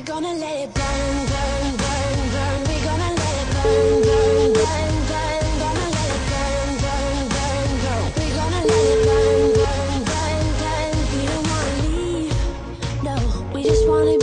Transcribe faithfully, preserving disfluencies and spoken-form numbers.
gonna let it burn, burn, burn, burn. We gonna let it burn, burn, burn, burn. Gonna let it burn, burn, burn, burn. We gonna let it burn, burn, burn, burn. We don't wanna leave, no. We just wanna